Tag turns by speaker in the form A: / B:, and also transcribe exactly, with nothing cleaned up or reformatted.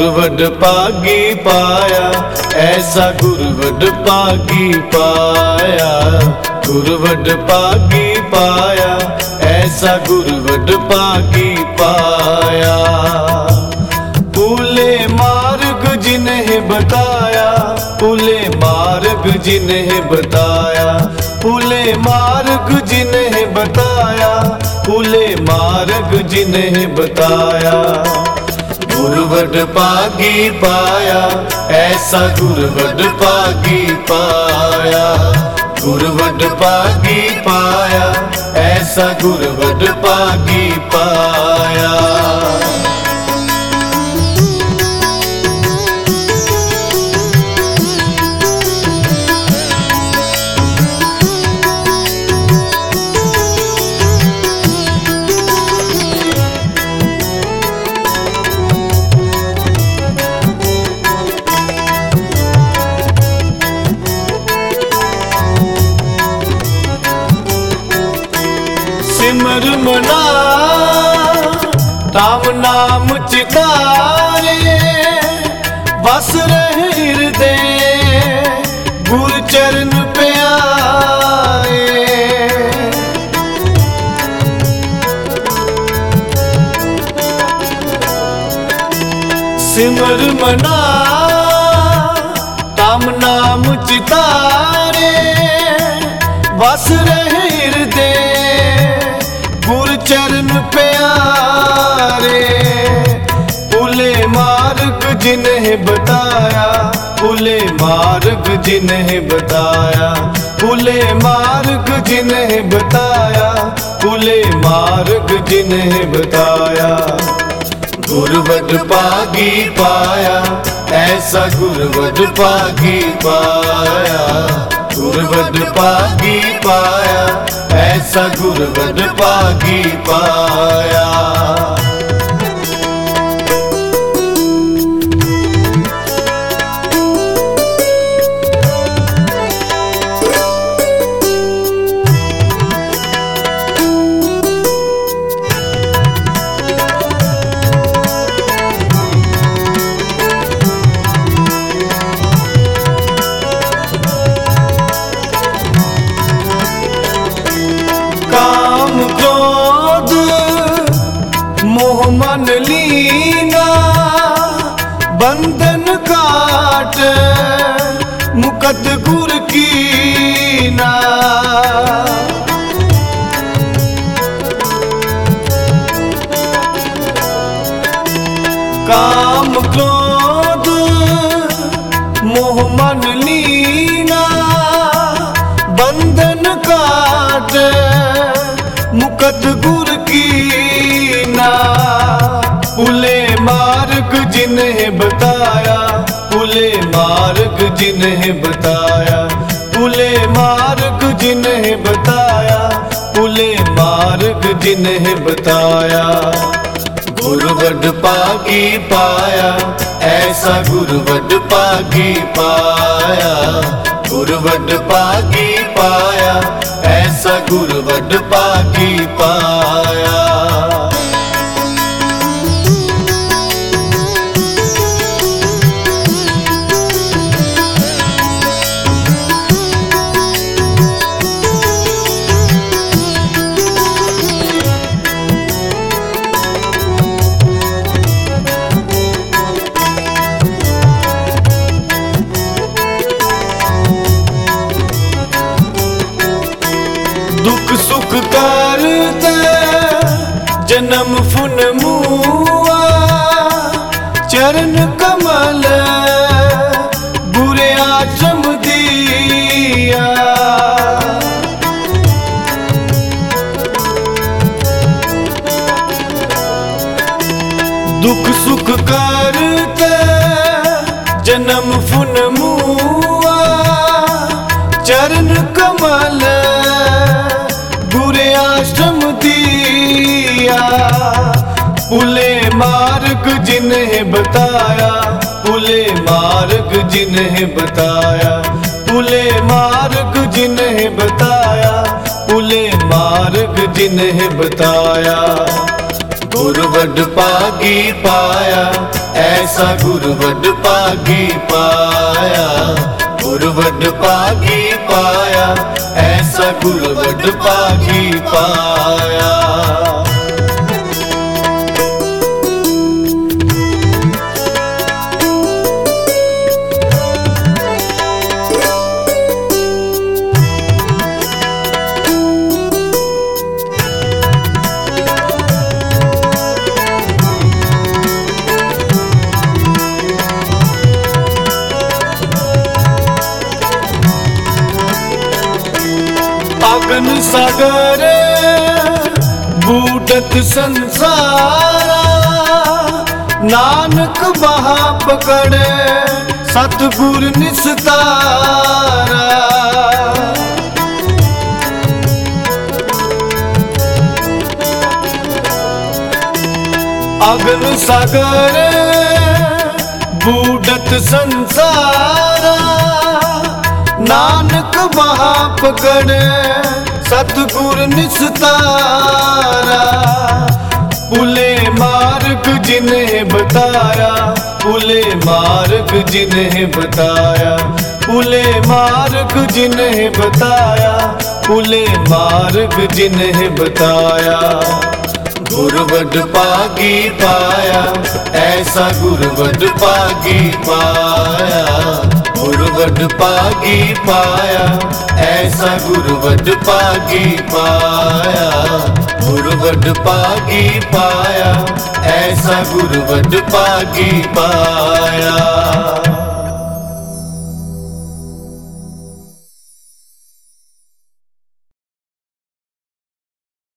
A: गुरवड पागी पाया, ऐसा गुरवड पागी पाया। गुरवड पागी पाया, ऐसा गुरवड पागी पाया। पुले मार्ग जिन्हें बताया, पुले मार्ग जिन्हें बताया, पुले मार्ग जिन्हें बताया, पुले मार्ग जिन्हें बताया। गुरवड पागी पाया, ऐसा गुरवड पागी पाया। गुरवड पागी पाया, ऐसा गुरवड पागी पाया। सिमर मना राम नाम चितारे, बस रहे हृदय गुरु चरण प्यारे। सिमर मना राम नाम चितारे, बस रहे हृदय गुरु चरण प्यारे। पुले मार्ग जिन्हें बताया, पुले मार्ग जिन्हें बताया, पुले मार्ग जिन्हें बताया, पुले मार्ग जिन्हें बताया। गुरवड पागी पाया, ऐसा गुरवड पागी पाया। गुरवड पागी पाया, ऐसा गुरवड पागी पाया। काम क्रोध मोह मन लीना, बंधन काट मुकद गुर कीना। काम क्रोध मोह मन लीना, बंधन काट मुकद गुर कीना। पुले मार्ग जिन्हें बताया, पुले मार्ग जिन्हें बताया, पुले मार्ग जिन्हें बताया, पुले मार्ग जिन्हें बताया। गुरवड पागी पाया, ऐसा गुरवड पागी पाया। गुरवड पागी पाया, ऐसा गुरवड पागी पाया। दुख सुख करते जन्म फुन मुआ, चरण कमल बुरे आश्रम दिया। दुख सुख करते जन्म फुन मुआ, चरण कमल बुरे आश्रम दिया। पुले मार्ग जिन्हें बताया, पुले मार्ग जिन्हें बताया, पुले मार्ग जिन्हें बताया, पुले मार्ग जिन्हें बताया। गुरवड पागी पाया, ऐसा गुर वड पागी पाया, गुर वड पागी पाया, ऐसा गुर वड पागी पाया। अगन सागर बूढ़त संसारा, नानक बहा पकड़े सतगुर निस्तारा। अगन सागर बूढ़त संसारा, नानक बहा पकड़े सतगुर निस्तारा। पुले मार्ग जिन्हें बताया, पुले मार्ग जिन्हें बताया, पुले मार्ग जिन्हें बताया, पुले मार्ग जिन्हें बताया। गुर वड पागी पाया, ऐसा गुर वड पागी पाया, गुर वड पागी पाया, ऐसा गुर वड पागी पाया, गुर वड पागी पाया, ऐसा गुर वड पागी पाया।